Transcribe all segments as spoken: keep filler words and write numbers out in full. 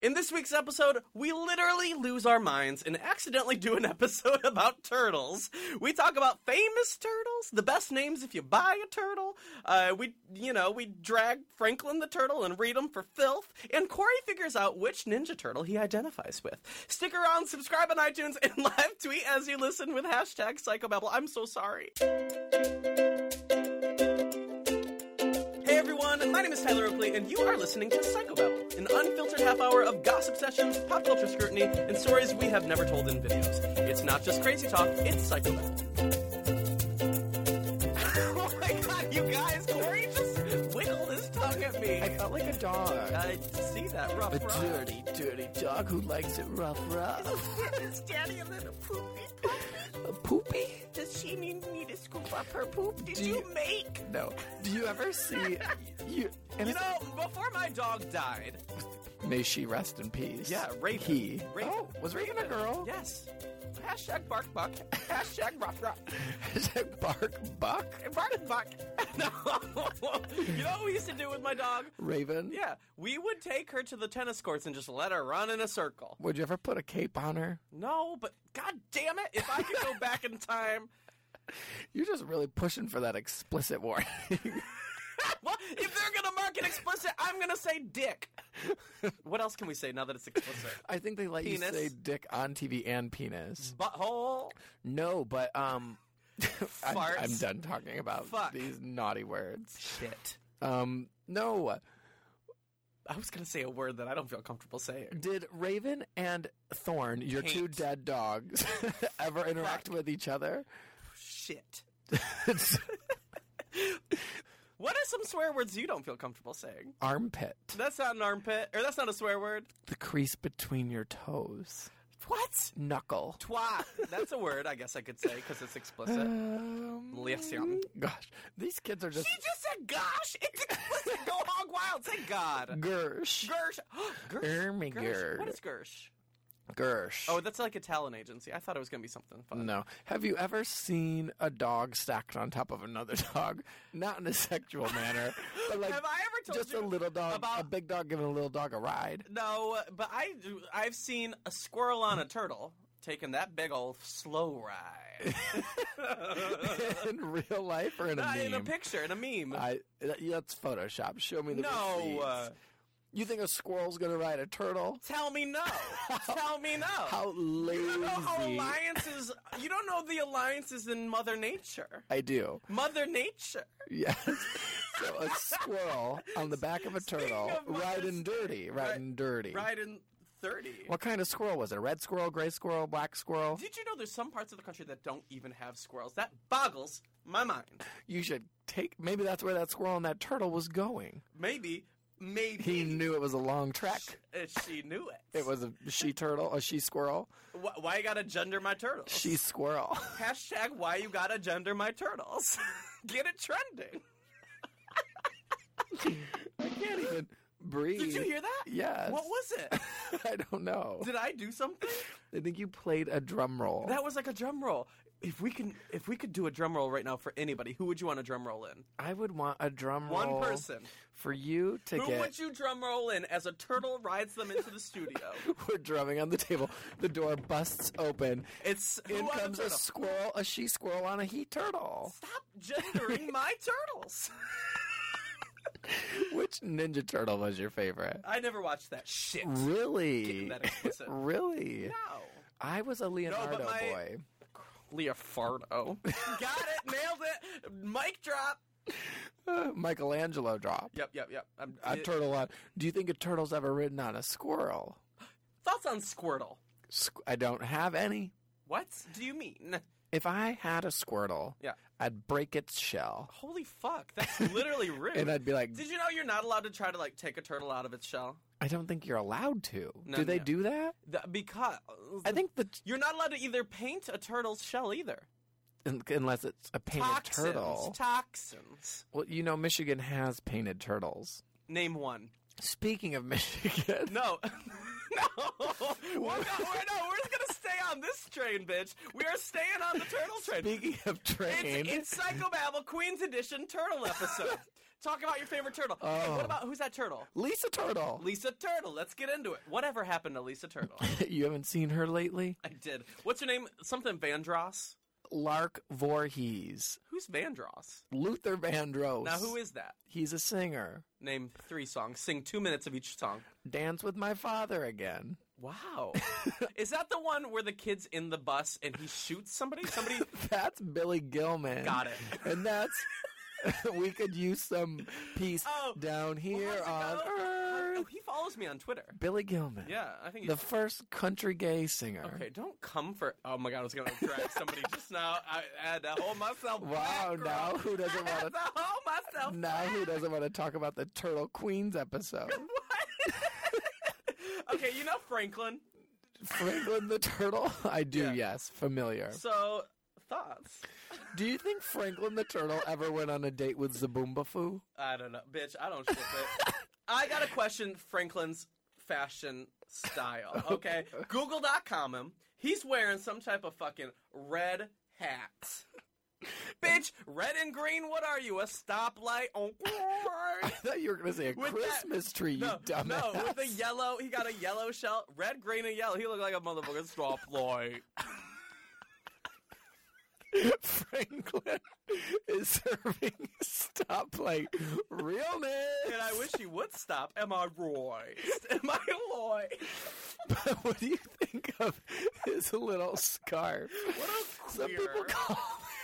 In this week's episode, we literally lose our minds and accidentally do an episode about turtles. We talk about famous turtles, the best names if you buy a turtle. Uh, we, you know, we drag Franklin the turtle and read him for filth. And Corey figures out which Ninja Turtle he identifies with. Stick around, subscribe on iTunes, and live tweet as you listen with hashtag Psychobabble. I'm so sorry. Hey everyone, my name is Tyler Oakley, and you are listening to Psychobabble, an unfiltered half hour of gossip sessions, pop culture scrutiny, and stories we have never told in videos. It's not just crazy talk, it's Psychobabble. Oh my god, you guys, Corey just wiggled his tongue at me. I felt like a dog. I see that, rough, A rough. dirty, dirty dog who likes it rough, rough. Is Daddy a little poopy puppy? A poopy? Does she need me to scoop up her poop? Did Do you, you- make? No. Do you ever see... you, and You know, before my dog died... May she rest in peace. Yeah, Raven. He. Raven. Oh, was Raven a girl? Yes. Hashtag bark buck. Hashtag rough rough. Hashtag bark buck? Bark buck. No. You know what we used to do with my dog? Raven? Yeah. We would take her to the tennis courts and just let her run in a circle. Would you ever put a cape on her? No, but god damn it, if I could go back in time... You're just really pushing for that explicit warning. Well, if they're going to mark it explicit, I'm going to say dick. What else can we say now that it's explicit? I think they let Penis. you say dick on T V and penis. Butthole. No, but, um... I'm, Farts. I'm done talking about Fuck. these naughty words. Shit. Um, no. I was going to say a word that I don't feel comfortable saying. Did Raven and Thorn, your two Paint. dead dogs, ever interact Fuck. with each other? Shit. What are some swear words you don't feel comfortable saying? Armpit. That's not an armpit, or that's not a swear word. The crease between your toes. What? Knuckle. Twat. That's a word, I guess I could say, because it's explicit. Um, Listen. gosh, these kids are just She just said gosh. It's explicit. Go hog wild. Say God. Gersh. Gersh. Gersh. Ermigerd. Gersh. What is Gersh? Gersh. Oh, that's like a talent agency. I thought it was going to be something fun. No. Have you ever seen a dog stacked on top of another dog? Not in a sexual manner, but like Have I ever told just you a little dog, about- a big dog giving a little dog a ride. No, but I, I've seen a squirrel on a turtle taking that big old slow ride. In real life or in a Uh, meme? in a picture, in a meme. I that's Photoshop. Show me the no. receipts. Uh, You think a squirrel's gonna ride a turtle? tell me no. Tell me no. How lazy! You don't know how alliances. You don't know the alliances in Mother Nature. I do. Mother Nature. Yes. So a squirrel on the back of a turtle, of mothers- riding dirty, riding dirty. Riding thirty. What kind of squirrel was it? A red squirrel, gray squirrel, black squirrel? Did you know there's some parts of the country that don't even have squirrels? That boggles my mind. You should take. Maybe that's where that squirrel and that turtle was going. Maybe, maybe He knew it was a long trek. uh, she knew it. It was a she turtle, a she squirrel, Wh- Why you gotta gender my turtles? she squirrel. Hashtag why you gotta gender my turtles. Get it trending. I can't even breathe. Did you hear that? Yes. What was it? I don't know. Did I do something? I think you played a drum roll. That was like a drum roll. If we can, if we could do a drum roll right now for anybody, who would you want a drum roll in? I would want a drum One roll. person. For you to Who get. would you drum roll in as a turtle rides them into the studio? We're drumming on the table. The door busts open. It's who In are the comes a turtle? squirrel, a she squirrel on a he turtle. Stop gendering my turtles. Which Ninja Turtle was your favorite? I never watched that shit. Really? Getting that explicit. Really? No. I was a Leonardo my- boy. Leofardo. Got it. Nailed it. Mic drop. Uh, Michelangelo drop. Yep, yep, yep. I'm, A it- turtle on. Do you think a turtle's ever ridden on a squirrel? Thoughts on Squirtle? Squ- I don't have any. What do you mean? If I had a Squirtle, Yeah. I'd break its shell. Holy fuck. That's literally rude. And I'd be like- Did you know you're not allowed to try to, like, take a turtle out of its shell? I don't think you're allowed to. No, do they no. do that? The- because... I think the You're not allowed to either paint a turtle's shell either. un- unless it's a painted Toxins. turtle. Toxins. Well, you know, Michigan has painted turtles. Name one. Speaking of Michigan, No. no. We're, not, we're, no, we're going to stay on this train, bitch. We are staying on the turtle train. speaking of train, It's, it's Psychobabble Queen's Edition turtle episode. Talk about your favorite turtle. Hey, Oh. what about, who's that turtle? Lisa Turtle. Lisa Turtle. Let's get into it. Whatever happened to Lisa Turtle? You haven't seen her lately? I did. What's her name? Something Vandross? Lark Voorhees. Who's Vandross? Luther Vandross. Now, who is that? He's a singer. Name three songs. Sing two minutes of each song. Dance with My Father Again. Wow. Is that the one where the kid's in the bus and he shoots somebody? Somebody That's Billy Gilman. got it. And that's... we could use some peace Oh, down here Well, how's on it go? Earth. Oh, he follows me on Twitter. Billy Gilman. Yeah, I think The he's... first country gay singer. Okay, don't come for... Oh, my God, I was going to drag somebody just now. I, I had to hold myself Wow, back, girl. now who doesn't I had want to hold myself to... Now back. who doesn't want to talk about the Turtle Queens episode? What? Okay, you know Franklin. Franklin the Turtle? I do, Yeah. yes. Familiar. So, thoughts? Do you think Franklin the Turtle ever went on a date with Zaboomba Foo? I don't know. Bitch, I don't ship it. I got to question Franklin's fashion style, okay? Google dot com him. He's wearing some type of fucking red hat. Bitch, red and green, what are you? A stoplight? Oh, I thought you were going to say a With that- Christmas tree, you no, dumbass. no, with the yellow, he got a yellow shell, red, green, and yellow. He looked like a motherfucking stoplight. Franklin is serving stoplight realness. And I wish he would stop. Am I Roy? Am I Loy? But what do you think of his little scarf? What a Some queer. people call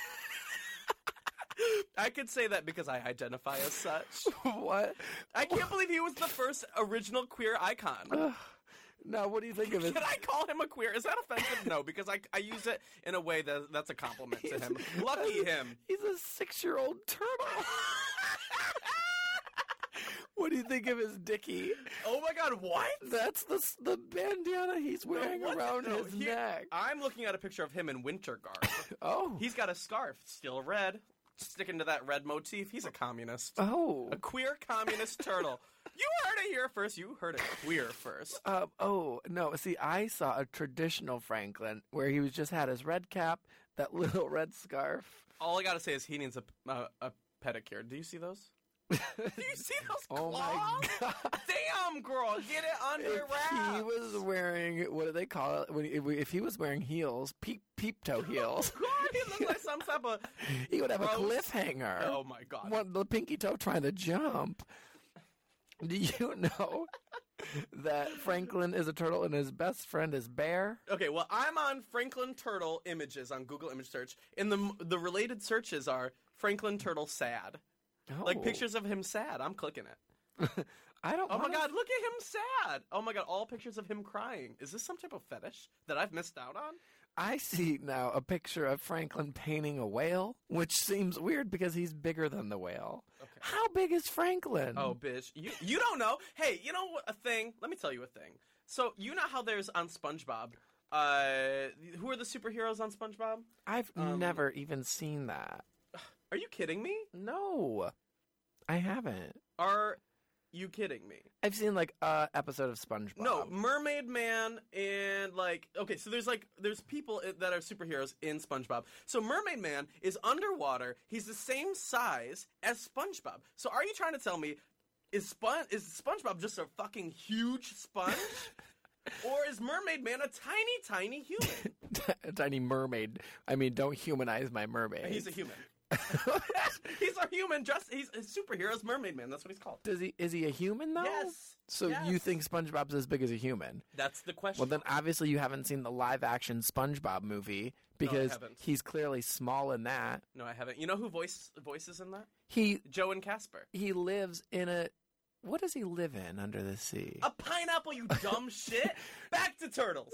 I could say that because I identify as such. what? I can't believe he was the first original queer icon. Now, what do you think of his? Can I call him a queer? Is that offensive? No, because I, I use it in a way that that's a compliment to him. Lucky him. He's a six-year-old turtle. What do you think of his dickie? Oh my God, what? That's the the bandana he's wearing No, what? around No, his here- neck. I'm looking at a picture of him in winter garb. Oh, He's got a scarf, still red, sticking to that red motif. He's a communist. oh, A queer communist turtle. You heard it here first. You heard it queer first. uh, oh. No, see, I saw a traditional Franklin where he was just had his red cap, that little red scarf. All I gotta say is he needs a, a, a pedicure. Do you see those? Do you see those Oh claws? my god! Damn, girl, get it under If wraps. he was wearing, what do they call it? When he, if he was wearing heels, peep peep toe heels, God, he looks like some type of. he would have Gross. a cliffhanger. Oh my God. One, the pinky toe trying to jump. Do you know that Franklin is a turtle and his best friend is Bear? Okay, well, I'm on Franklin Turtle images on Google image search, and the the related searches are Franklin Turtle sad, Oh. like pictures of him sad. I'm clicking it. I don't. Oh my wanna- God, look at him sad. Oh my God, all pictures of him crying. Is this some type of fetish that I've missed out on? I see now a picture of Franklin painting a whale, which seems weird because he's bigger than the whale. Okay. How big is Franklin? Oh, bitch. You you don't know. Hey, you know what? A thing. Let me tell you a thing. So, you know how there's on SpongeBob, uh, who are the superheroes on SpongeBob? I've um, never even seen that. Are you kidding me? No, I haven't. Are you kidding me? I've seen like a episode of SpongeBob. No, Mermaid Man and like okay, so there's like there's people i- that are superheroes in SpongeBob. So Mermaid Man is underwater. He's the same size as SpongeBob. So are you trying to tell me is Spon is SpongeBob just a fucking huge sponge? Or is Mermaid Man a tiny, tiny human? a tiny mermaid. I mean, don't humanize my mermaid. He's a human. He's a human. Just he's a superhero. Is Mermaid Man. That's what he's called. Does he? Is he a human though? Yes. So Yes. you think SpongeBob's as big as a human? That's the question. Well, then obviously you haven't seen the live-action SpongeBob movie because haven't. he's clearly small in that. No, I haven't. You know who voice voices in that? He Joe and Casper. he lives in a. What does he live in under the sea? A pineapple, you dumb shit. Back to turtles.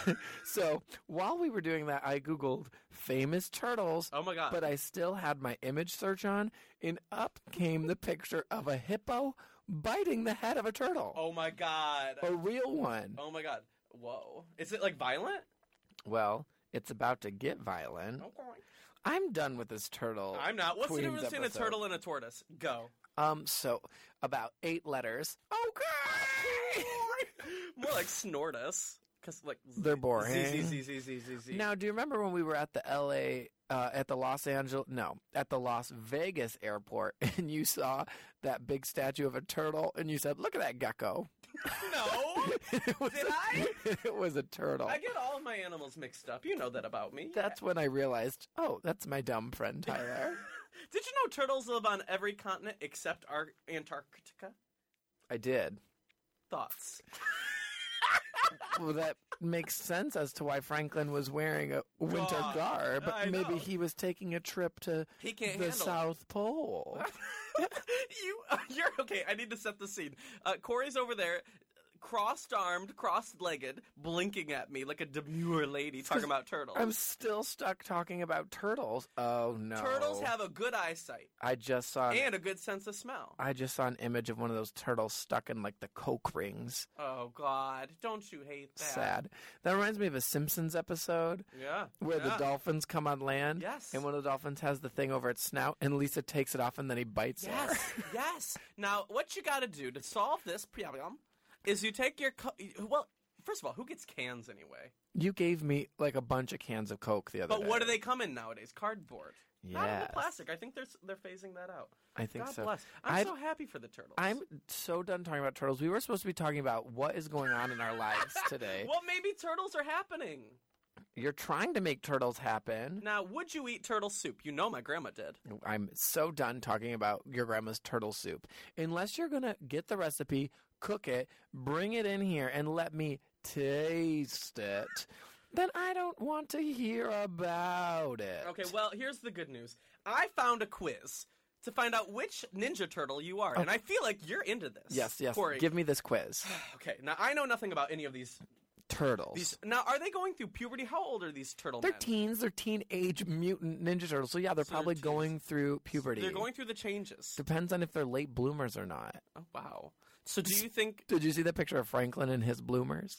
So while we were doing that, I googled famous turtles. Oh my God. But I still had my image search on, and up came the picture of a hippo biting the head of a turtle. Oh my God. A real one. Oh my God. Whoa. Is it like violent? Well, it's about to get violent. Okay. I'm done with this turtle. I'm not. What's the Queens difference between a episode. turtle and a tortoise? Go. Um, so about eight letters. Okay. More like snortus. Because, like, They're boring. Z, Z, Z, Z, Z, Z. Now, do you remember when we were at the L A, uh, at the Los Angeles, no, at the Las Vegas airport, and you saw that big statue of a turtle, and you said, look at that gecko. No. It was Did a- I? It was a turtle. I get all of my animals mixed up. You know that about me. That's when I realized, oh, that's my dumb friend Tyler. Did you know turtles live on every continent except Ar- Antarctica? I did. Thoughts? Well, that makes sense as to why Franklin was wearing a winter God, garb. I Maybe know. he was taking a trip to He can't the handle it. South Pole. you, uh, you're okay. I need to set the scene. Uh, Corey's over there, crossed-armed, cross-legged, blinking at me like a demure lady talking about turtles. I'm still stuck talking about turtles. Oh no! Turtles have a good eyesight I just saw. An, and a good sense of smell. I just saw an image of one of those turtles stuck in like the coke rings. Oh God! Don't you hate that? Sad. That reminds me of a Simpsons episode Yeah. where yeah. the dolphins come on land. Yes. And one of the dolphins has the thing over its snout, and Lisa takes it off, and then he bites Yes. her. yes. Now, what you got to do to solve this problem is you take your co- well. First of all, who gets cans anyway? You gave me like a bunch of cans of Coke the other But day. what do they come in nowadays? Cardboard. Not in the Yes. plastic. I think they're s- they're phasing that out. I think God so. bless. I'm I'd- so happy for the turtles. I'm so done talking about turtles. We were supposed to be talking about what is going on in our lives today. Well, maybe turtles are happening. You're trying to make turtles happen. Now, would you eat turtle soup? You know my grandma did. I'm so done talking about your grandma's turtle soup. Unless you're going to get the recipe, cook it, bring it in here, and let me taste it, then I don't want to hear about it. Okay, well, here's the good news. I found a quiz to find out which Ninja Turtle you are, and I feel like you're into this. Yes, yes. Corey. Give me this quiz. Okay, now I know nothing about any of these. Turtles. These now, are they going through puberty? How old are these turtle They're men? teens. They're teenage mutant ninja turtles. So yeah, they're So they're probably teens. going through puberty. They're going through the changes. Depends on if they're late bloomers or not. Oh, wow. So do you think Did you see that picture of Franklin and his bloomers?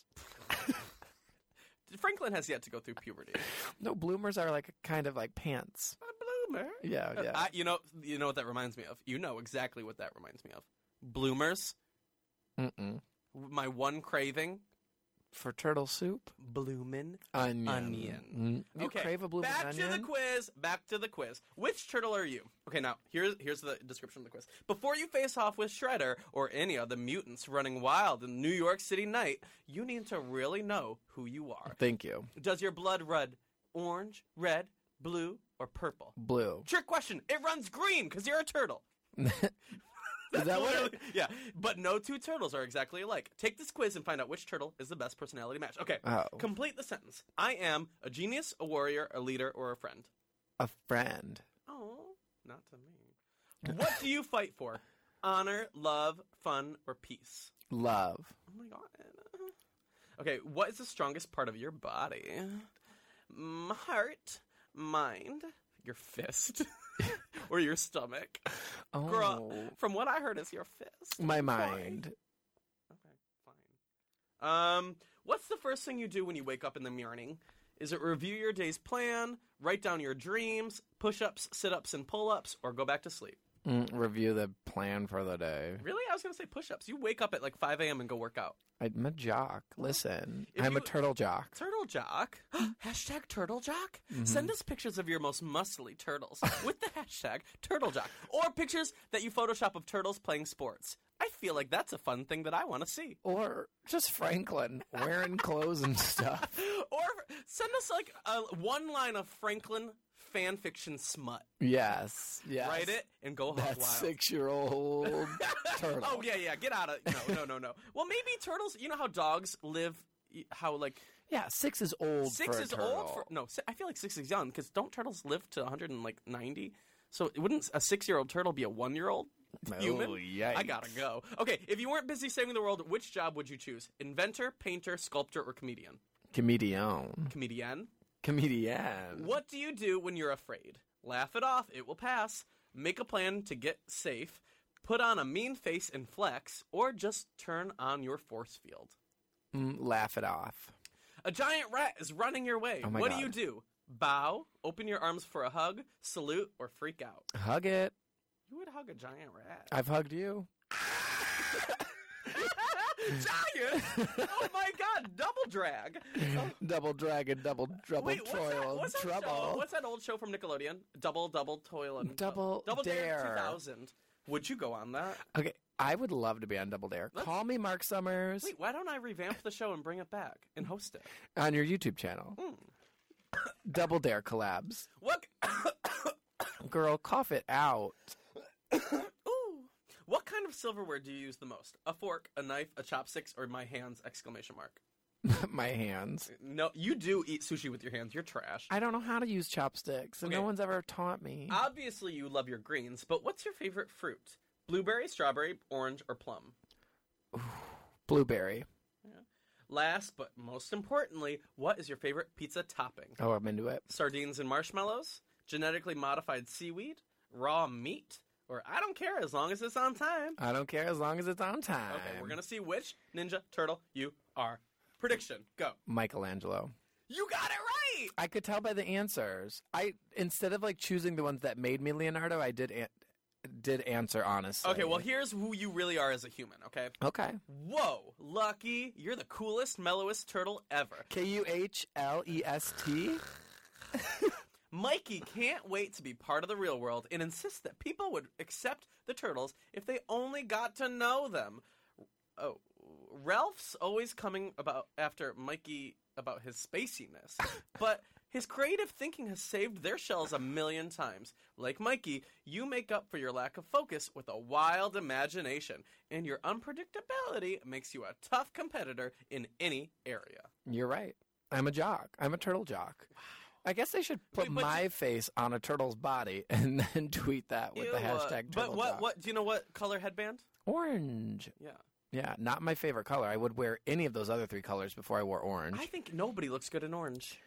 Franklin has yet to go through puberty? No, bloomers are like kind of like pants. A bloomer. Yeah, yeah. I, you know, you know what that reminds me of. You know exactly what that reminds me of. Bloomers. Mm-mm. My one craving. For turtle soup, Bloomin' onion. onion. Mm. You okay, crave a bloomin' back onion? to the quiz. Back to the quiz. Which turtle are you? Okay, now here's here's the description of the quiz. Before you face off with Shredder or any of the mutants running wild in New York City night, you need to really know who you are. Thank you. Does your blood run orange, red, blue, or purple? Blue. Trick question. It runs green because you're a turtle. Is that what? Literally- yeah, but no two turtles are exactly alike. Take this quiz and find out which turtle is the best personality match. Okay, Oh. complete the sentence. I am a genius, a warrior, a leader, or a friend. A friend. Oh, not to me. What do you fight for? Honor, love, fun, or peace? Love. Oh my god. Okay, what is the strongest part of your body? Mm, heart, mind, your fist, or your stomach? Oh. Girl, from what I heard, it's your fist. My Fine. mind. Okay, fine. Um, what's the first thing you do when you wake up in the morning? Is it review your day's plan, write down your dreams, push-ups, sit-ups, and pull-ups, or go back to sleep? Mm, review the plan for the day. Really? I was going to say push-ups. You wake up at like five a.m. and go work out. I'm a jock. Listen, If I'm you- a turtle jock. Turtle Jock. Hashtag Turtle Jock. Mm-hmm. Send us pictures of your most muscly turtles with the hashtag Turtle Jock. Or pictures that you Photoshop of turtles playing sports. I feel like that's a fun thing that I want to see. Or just Franklin wearing clothes and stuff. Or send us like a one line of Franklin fan fiction smut. Yes, yes. Write it and go hog That wild. six-year-old turtle. Oh yeah, yeah. Get out of no, no, no, no. Well, maybe turtles. You know how dogs live? How like Yeah, six is old six for a is turtle. old for no. si- I feel like six is young because don't turtles live to one hundred ninety? So wouldn't a six-year-old turtle be a one-year-old human? Oh, yikes. I gotta go. Okay, if you weren't busy saving the world, which job would you choose? Inventor, painter, sculptor, or comedian? Comedian. Comedian. Comedian. What do you do when you're afraid? Laugh it off, it will pass. Make a plan to get safe. Put on a mean face and flex, or just turn on your force field. Mm, laugh it off. A giant rat is running your way. Oh my what God. do you do? Bow, open your arms for a hug, salute, or freak out? Hug it. You would hug a giant rat. I've hugged you. Giant? Oh my god, double drag. Oh. Double dragon, double double Wait, what's toil, that, what's that trouble. show? What's that old show from Nickelodeon? Double, double toil and Double Double Dare. two thousand. Would you go on that? Okay, I would love to be on Double Dare. Let's- Call me Mark Summers Wait, why don't I revamp the show and bring it back and host it? on your YouTube channel. Mm. Double Dare collabs. What? Girl, cough it out. Ooh. What kind of silverware do you use the most? A fork, a knife, a chopsticks, or my hands? Exclamation mark. My hands. No, you do eat sushi with your hands. You're trash. I don't know how to use chopsticks, and Okay. no one's ever taught me. Obviously, you love your greens, but what's your favorite fruit? Blueberry, strawberry, orange, or plum? Blueberry. Last but most importantly, what is your favorite pizza topping? Oh, I'm into it. Sardines and marshmallows? Genetically modified seaweed? Raw meat? Or I don't care as long as it's on time. I don't care as long as it's on time. Okay, we're going to see which Ninja Turtle you are. Prediction, go. Michelangelo. You got it right! I could tell by the answers. I instead of like choosing the ones that made me Leonardo, I did an- did answer honestly. Okay, well, here's who you really are as a human, okay? Okay. Whoa, Lucky, you're the coolest, mellowest turtle ever. K U H L E S T. Mikey can't wait to be part of the real world and insists that people would accept the turtles if they only got to know them. Oh, Ralph's always coming about after Mikey about his spaciness, but his creative thinking has saved their shells a million times. Like Mikey, you make up for your lack of focus with a wild imagination, and your unpredictability makes you a tough competitor in any area. You're right. I'm a jock. I'm a turtle jock. I guess they should put Wait, but my face on a turtle's body and then tweet that with the Ew, uh, hashtag turtle But what? jock. What? Do you know what color headband? Orange. Yeah. Yeah, not my favorite color. I would wear any of those other three colors before I wore orange. I think nobody looks good in orange.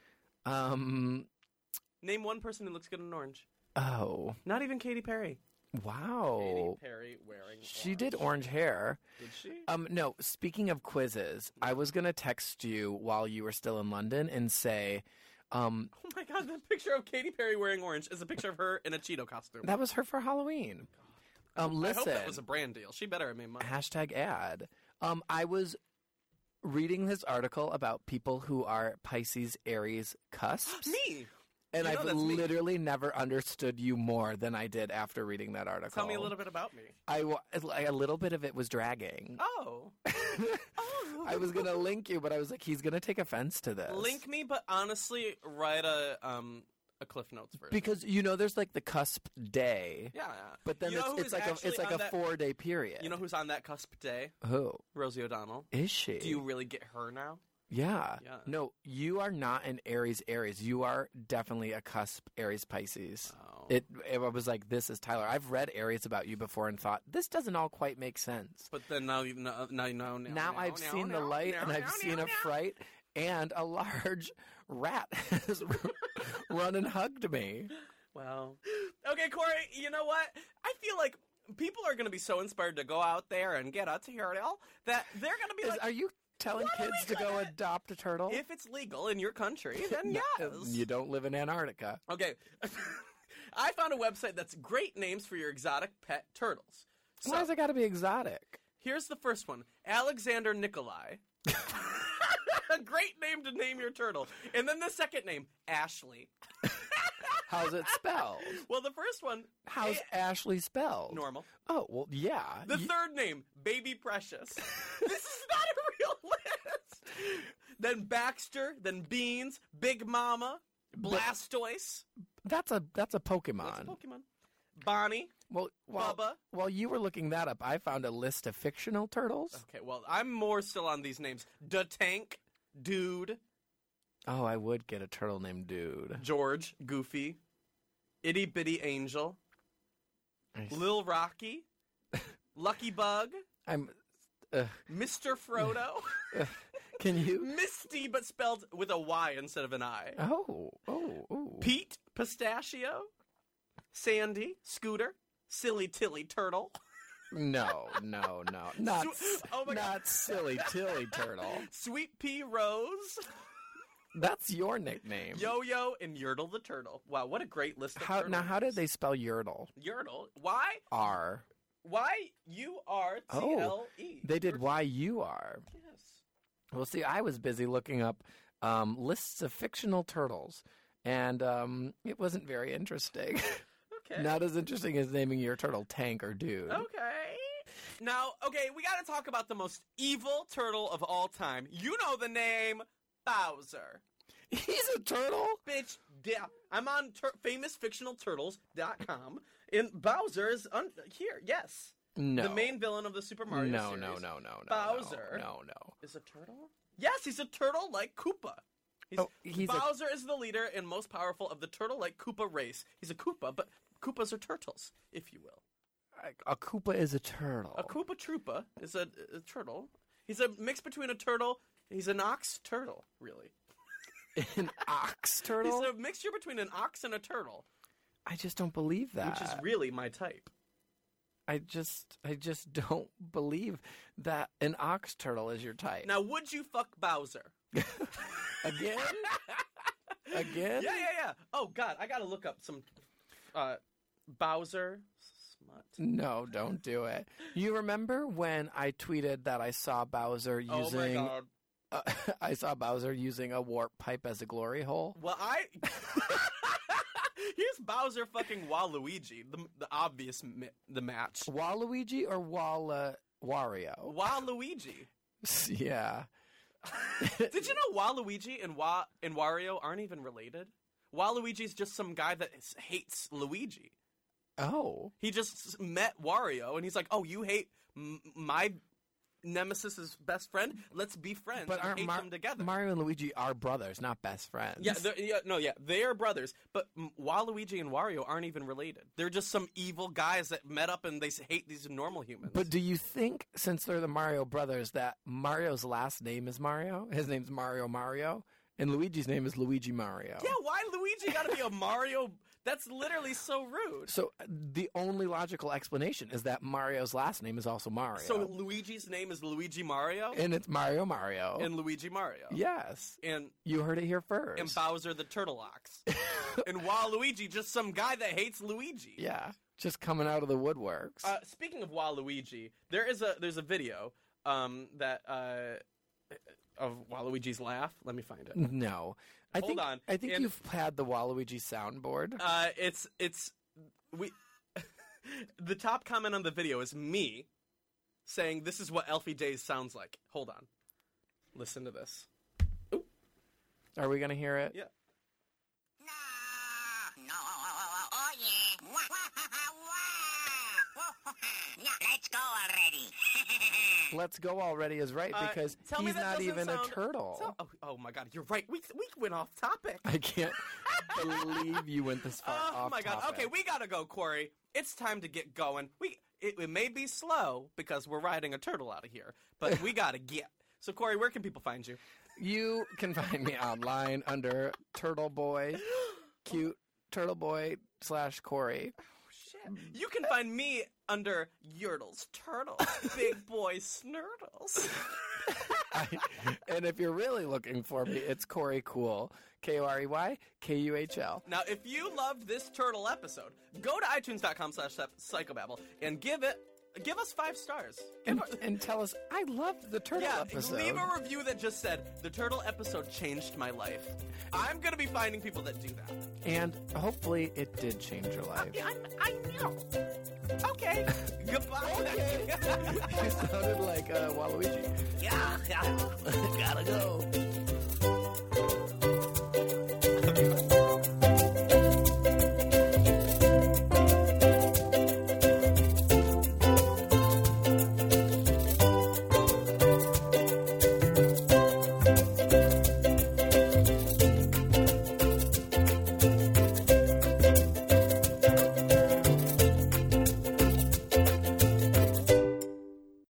Um. Name one person who looks good in orange. Oh. Not even Katy Perry. Wow. Katy Perry wearing She did orange hair. Did she? Um, no, speaking of quizzes, I was going to text you while you were still in London and say, um, Oh my god, that picture of Katy Perry wearing orange is a picture of her in a Cheeto costume. that was her for Halloween. Um, I listen, hope that was a brand deal. She better have made money. hashtag ad. Um, I was reading this article about people who are Pisces Aries cusps. Me! And You know I've that's me. literally never understood you more than I did after reading that article. Tell me a little bit about me. I, wa- a little bit of it was dragging. Oh. oh. I was going to link you, but I was like, he's going to take offense to this. Link me, but honestly, write a um a Cliff Notes version. Because, you know, there's like the cusp day. yeah, yeah. But then You know it's, who's it's like a actually it's like on a that- four day period. You know who's on that cusp day? who Rosie O'Donnell. is she? Do you really get her now? Yeah. Yeah. No, you are not an Aries Aries. You are definitely a cusp Aries Pisces. Oh. It, it was like, this is Tyler. I've read Aries about you before and thought this doesn't all quite make sense. But then now you know, now you know. Now, now now, I've now, seen the now, light now, and I've now, seen now, a now. fright, and a large rat has run and hugged me. Wow. Okay, Corey, you know what? I feel like people are going to be so inspired to go out there and get a turtle that they're going to be Is, like, are you telling what are kids we to go gonna- adopt a turtle? if it's legal in your country, then No, yes. You don't live in Antarctica. Okay. I found a website that's great names for your exotic pet turtles. So, Why has it got to be exotic? here's the first one. Alexander Nikolai. A great name to name your turtle. And then the second name, Ashley. How's it spelled? Well, the first one, How's eh, Ashley spelled? normal. Oh, well, yeah. The You- third name, Baby Precious. This is not a real list. Then Baxter, then Beans, Big Mama, Blastoise. that's a that's a Pokemon. That's a Pokemon. Bonnie. Well, while, Bubba. while you were looking that up, I found a list of fictional turtles. Okay, well, I'm more still on these names. Da Tank, Dude, Oh, I would get a turtle named Dude. George, Goofy, Itty Bitty Angel, I s- Lil Rocky, Lucky Bug, I'm. Uh, Mister Frodo, can you? Misty but spelled with a Y instead of an I, Oh, oh, oh. Pete Pistachio, Sandy, Scooter, Silly Tilly Turtle, No, no, no, not Sw- s- oh my God. not silly Tilly Turtle. Sweet Pea Rose, That's your nickname. Yo-Yo, and Yertle the Turtle. Wow, what a great list of How turtles. now? How did they spell Yertle? Yertle. Why? R. Y U R T L E. They did Y U R. Yes. Well, see, I was busy looking up um, lists of fictional turtles, and um, it wasn't very interesting. Okay. Not as interesting as naming your turtle Tank or Dude. Okay. Now, okay, we got to talk about the most evil turtle of all time. You know the name Bowser. He's a turtle? Bitch, yeah. I'm on tur- famous fictional turtles dot com, and Bowser is un- here, yes. No. The main villain of the Super Mario no, series. No, no, no, no, Bowser. No, no. Is a turtle? Yes, he's a turtle like Koopa. He's, oh, he's Bowser a... is the leader and most powerful of the turtle-like Koopa race. He's a Koopa, but Koopas are turtles, if you will. A Koopa is a turtle. A Koopa Troopa is a, a turtle. He's a mix between a turtle. He's an ox turtle, really. An ox turtle? He's a mixture between an ox and a turtle. I just don't believe that. Which is really my type. I just, I just don't believe that an ox turtle is your type. Now, would you fuck Bowser? Again? Again? Yeah, yeah, yeah. Oh, God, I gotta look up some uh, Bowser smut. No, don't do it. You remember when I tweeted that I saw Bowser using... Oh, my God. Uh, I saw Bowser using a warp pipe as a glory hole? Well, I... Here's Bowser fucking Waluigi, the, the obvious mi- the match. Waluigi or Wala... Wario? Waluigi. Yeah. Did you know Waluigi and Wa and Wario aren't even related? Waluigi's just some guy that s- hates Luigi. Oh. He just met Wario, and he's like, "Oh, you hate m- my Nemesis's best friend? Let's be friends But and aren't hate Mar- them together." Mario and Luigi are brothers, not best friends. Yeah, they're- yeah, no, yeah, they are brothers. But m- Waluigi and Wario aren't even related. They're just some evil guys that met up and they s- hate these normal humans. But do you think, since they're the Mario brothers, that Mario's last name is Mario? His name's Mario Mario? And Luigi's name is Luigi Mario. Yeah, why Luigi gotta be a Mario? That's literally so rude. So uh, the only logical explanation is that Mario's last name is also Mario. So Luigi's name is Luigi Mario? And it's Mario Mario. And Luigi Mario. Yes. And you heard it here first. And Bowser the Turtle Ox. And Waluigi, just some guy that hates Luigi. Yeah. Just coming out of the woodworks. Uh, speaking of Waluigi, there is a there's a video um, that uh, of Waluigi's laugh. Let me find it. No. I Hold think, on. I think And- you've had the Waluigi soundboard. Uh, it's it's we. The top comment on the video is me saying, "This is what Elfie Days sounds like." Hold on, listen to this. Ooh. Are we going to hear it? Yeah. No, no, oh yeah. No, let's go already. Let's go already is right Uh, because tell me he's that not doesn't even sound- a turtle. So- oh, oh my God, you're right. We we went off topic. I can't believe you went this far Oh off my God. topic. Okay, we gotta go, Corey. It's time to get going. We it, it may be slow because we're riding a turtle out of here, but we gotta get. So, Corey, where can people find you? You can find me online under Turtle Boy, cute Turtle Boy slash Corey. Shit. You can find me under Yertles Turtles, Big Boy Snurtles. I, and if you're really looking for me, it's Corey Cool. K O R E Y K U H L. Now, if you loved this turtle episode, go to itunes.com slash psychobabble and give it, give us five stars. Give And, our- and tell us, I loved the turtle yeah, episode. leave a review that just said, the turtle episode changed my life. I'm going to be finding people that do that. And hopefully it did change your life. I, I know. Okay. Goodbye. Okay. You sounded like uh, Waluigi. Yeah, yeah. Gotta go.